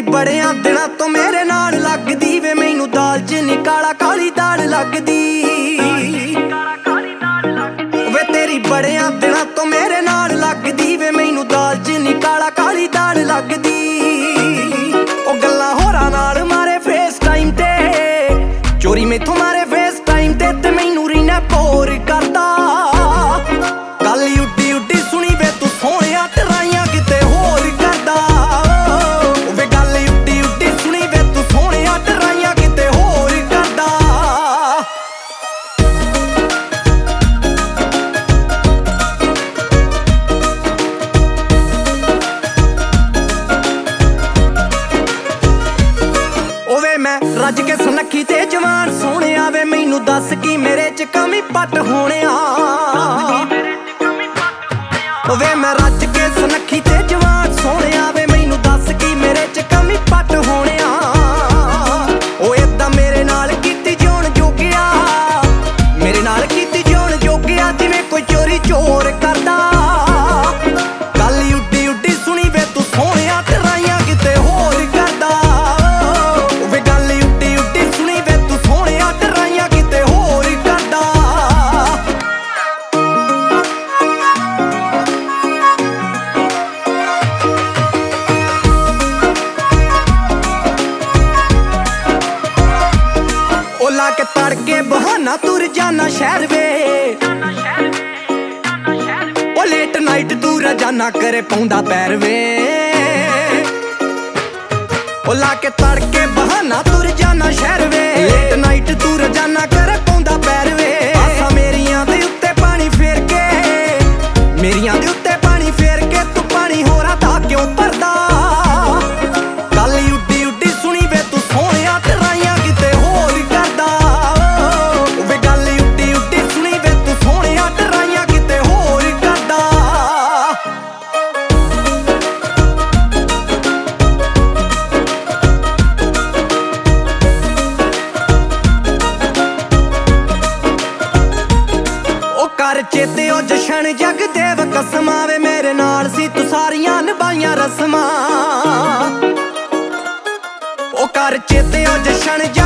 बड़ियां दिनां तो मेरे नाल लगदी वे मैनू दाल च नी काला काली दाल लगदी वे तेरी बड़ियां दिनां तो मेरे नाल लगदी वे मैनू दाल च नी काला काली दाल लगदी ओ गल्लां होरां नाल मारे फेस टाइम ते चोरी मैथों मारे फेस टाइम ते मैनू रीना बोर करदा गल उड्डी उड्डी सुनी वे तू सोहणिया टराइयां किते होर करदा वे गल उड्डी उड्डी सुनी वे तू सोहणिया टराइयां किते होर करदा ओवे मैं रज के सुनक्खी ते जवान सोहणिया वे मैनू दस की मेरे च कमी पट होणिया वे मैं रज के सुनक्खी ते जवान सोहणिया वे मैनू दस की मेरे च कमी पट होणिया ओ इदां मेरे नाल कीती जोन जोगिया मेरे नाल कीती जोन जोगिया जिवें कोई चोरी चोर करदा गल उड्डी उड्डी सुनी वे तू सोहणिया टराइयां किते होर करदा वे गल उड्डी उड्डी सुनी वे तू सोहणिया टराइयां किते होर करदा ला के तड़के बहाना तुर जाना शहर वे ओ लेट नाइट तू रजाना करे पौंदा पैर वे ओ ला के तड़के बहाना तुर जाना शहर वे लेट नाइट तू रजाना करे पौंदा पैर वे आसा मेरियां दे उत्ते पानी फेर के मेरियां दे उत्ते पानी फेर के तू पानी होरा दा क्यों भरदा गल उड्डी उड्डी सुनी वे तू सोहणिया टराइयां किते होर करदा वे गल उड्डी उड्डी सुनी वे तू सोहणिया टराइयां किते होर करदा ओ कर चेते ओ जशन जगदेव कसमां वे मेरे नाल सी तू सारियां निभाइयां रस्मां ओ कर चेते ओ जशन